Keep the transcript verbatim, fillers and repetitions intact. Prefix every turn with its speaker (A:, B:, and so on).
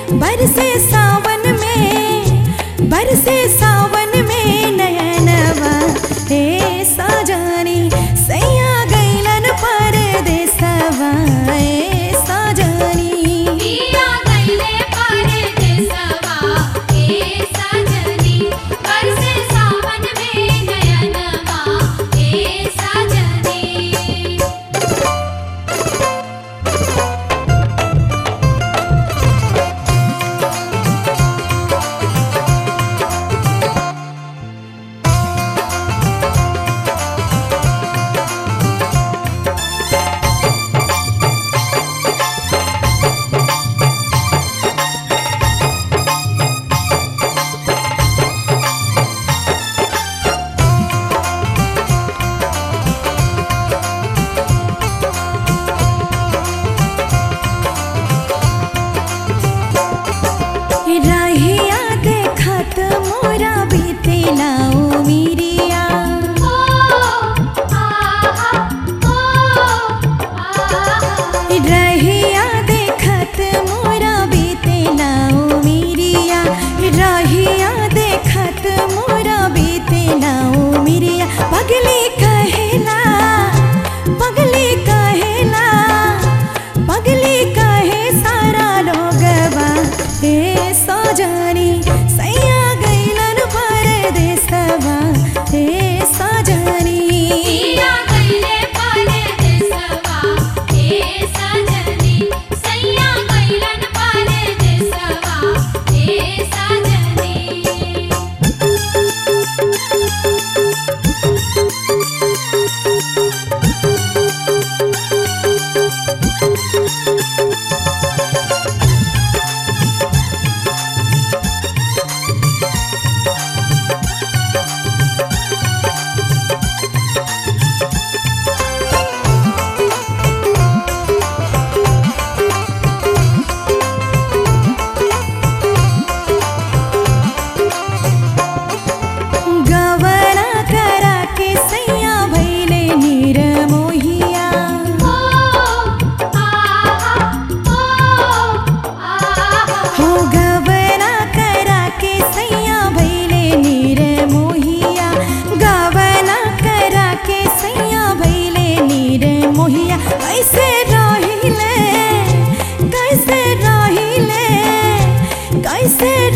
A: बरसे सावन में, बरसे सावन में नयनवा हे साजनी सैया गैलन परदेसवा हे साजनी।
B: पिया गइले परदेसवा हे साजनी, बरसे सावन में नयनवा हे साजनी।
A: रहिया देखत मोरा बीतेला ओ मिरिया, रहिया देखत मोरा बीतेला ओ मिरिया, रहिया देखत मोरा बीतेला ओ मिरिया। पगली कहेला, पगली कहेला, पगली कहे सारा लोगवा हे साजनी सैया गैलन परदेसवा हे साजनी।
B: पिया गइले परदेसवा हे साजनी, सैया गइलन परदेसवा हे साजनी।
A: गवना करा के सैया भैले निर्मोहिया, हो गवना करा के सैया भैले निर्मोहिया, गवना करा के सैया भैले निर्मोहिया। कैसे रहिले, कैसे रहिले, कैसे